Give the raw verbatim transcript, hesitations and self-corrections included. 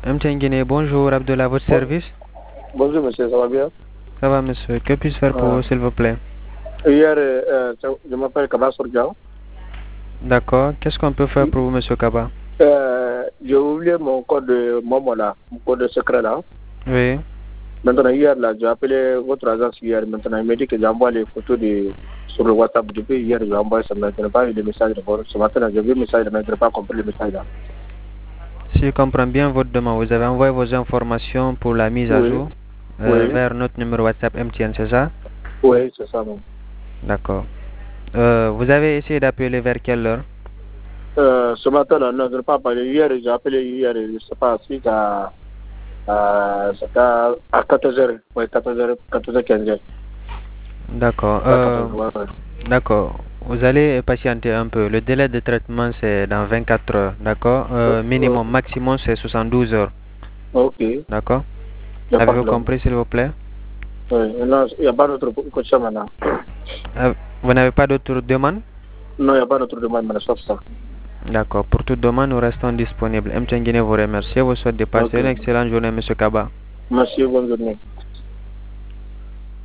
M T N Guinée, bonjour, Abdullah, votre Bon- service? Bonjour monsieur, ça va bien? Ça va, monsieur? Que puis-je faire pour Ah. vous, s'il vous plaît? Hier, euh, euh, je m'appelle Kaba Sordian. D'accord. Qu'est-ce qu'on peut faire pour vous, monsieur Kaba? Euh, j'ai oublié mon code de Momo là, mon code secret là. Oui. Maintenant, hier, là, j'ai appelé votre agence hier. Maintenant, il m'a dit que j'envoie les photos de, sur le WhatsApp. Depuis hier, j'ai envoyé ça, mais je n'ai pas eu de message d'abord. Ce matin, j'ai vu le message, mais je n'ai pas compris le message là. Si je comprends bien votre demande, vous avez envoyé vos informations pour la mise à Oui, jour euh, oui, vers notre numéro WhatsApp M T N, c'est ça? oui, c'est ça. Non. D'accord. Euh, vous avez essayé d'appeler vers quelle heure? Euh, ce matin, là, non, je n'ai pas parlé. Hier, j'ai appelé hier, je ne sais pas si à, à, c'était à, à quatorze heures, oui, quatorze heures, quatorze heures quinze. D'accord. À Euh, quatorze, ouais, ouais. d'accord. Vous allez patienter un peu. Le délai de traitement, c'est dans vingt-quatre heures. D'accord? Euh, Euh, euh, minimum, maximum, c'est soixante-douze heures. ok, il D'accord? n'y a pas de Avez-vous problème. compris, s'il vous plaît? Oui, non, il n'y a pas d'autre question maintenant. Euh, vous n'avez pas d'autres demandes? Non, il n'y a pas d'autre demande maintenant, sauf ça. D'accord. Pour toute demande, nous restons disponibles. M T N Guinée vous remercie et vous souhaite de passer Ok. une excellente journée, monsieur Kaba. Merci, bonne journée.